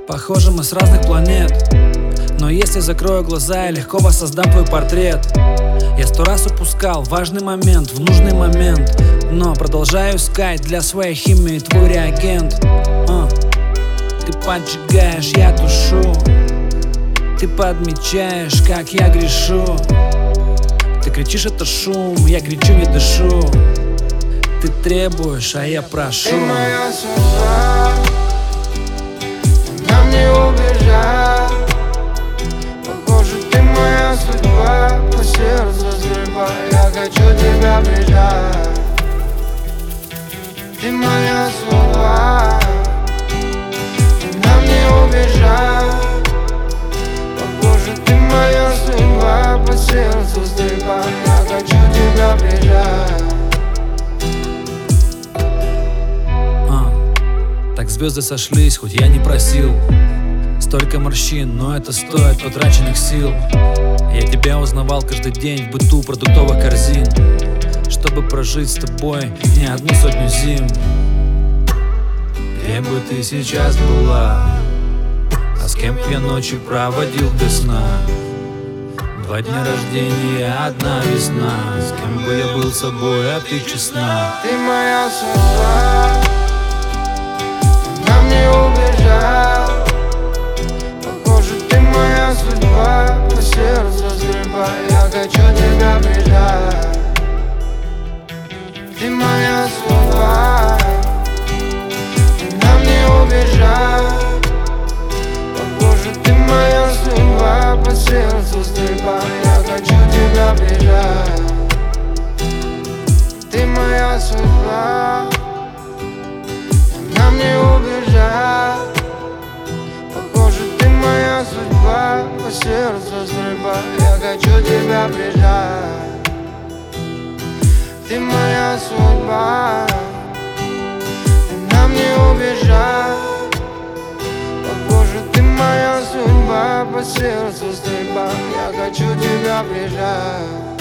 Похоже, мы с разных планет, но если закрою глаза, я легко воссоздам твой портрет. Я 100 раз упускал важный момент в нужный момент, но продолжаю искать для своей химии твой реагент. Ты поджигаешь, я тушу. Ты подмечаешь, как я грешу. Ты кричишь, это шум, я кричу, не дышу. Ты требуешь, а я прошу. Ты моя судьба, нам не убежать. Похоже, ты моя судьба, по сердцу стрельба. Я хочу тебя прижать. Ты моя судьба, нам не убежать. Похоже, ты моя судьба, по сердцу стрельба. Я хочу тебя прижать. Так звезды сошлись, хоть я не просил. Столько морщин, но это стоит потраченных сил. Я тебя узнавал каждый день в быту продуктовых корзин, чтобы прожить с тобой не одну сотню зим. Где бы ты сейчас была, а с кем я ночью проводил без сна? 2 дня рождения, 1 весна. С кем бы я был собой, а ты честна. Ты моя судьба, нам не убежать. Похоже, ты моя судьба, по сердцу стрельба. Я хочу тебя прижать. Ты моя судьба, нам не убежать. Похоже, ты моя судьба, по сердцу стрельба. Я хочу тебя прижать. Ты моя судьба, нам не убежать. Похоже, ты моя судьба, по сердцу стрельба. Я хочу тебя прижать. Ты моя судьба, нам не убежать. Похоже, ты моя судьба, по сердцу стрельба. Я хочу тебя прижать.